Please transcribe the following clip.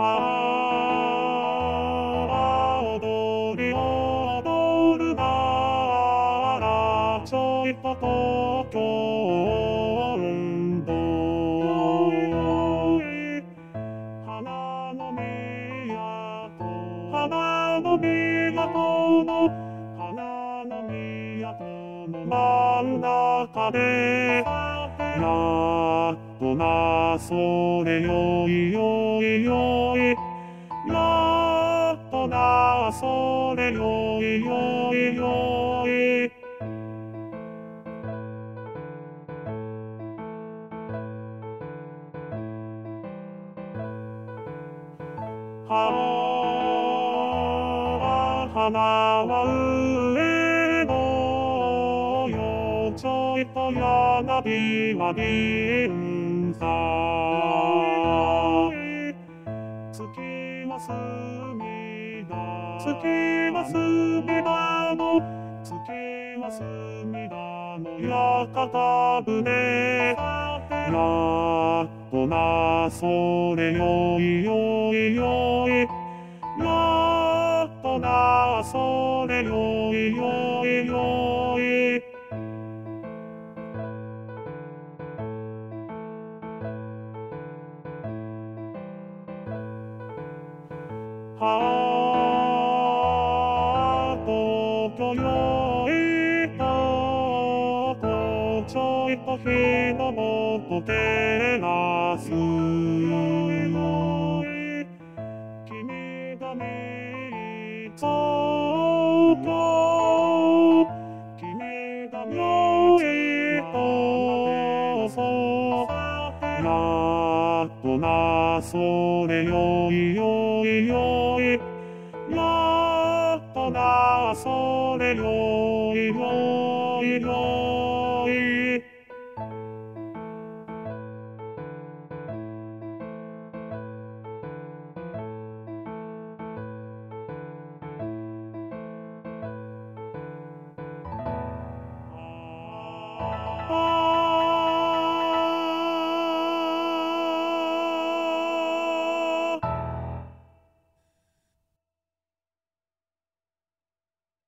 踊り踊るならちょいと東京音頭花の都の真ん中でやっとなそれよいよいよいやっとなそれよいよいよい花は上のよちょいと柳は銀座月は隅田の屋形船やっとなそれよいよいよいやっとなそれよいよいよい東京よいとこちょいと日の元照らす君が見つけ君がよいとそうやっとなそれよいよいよいやっとなそれよ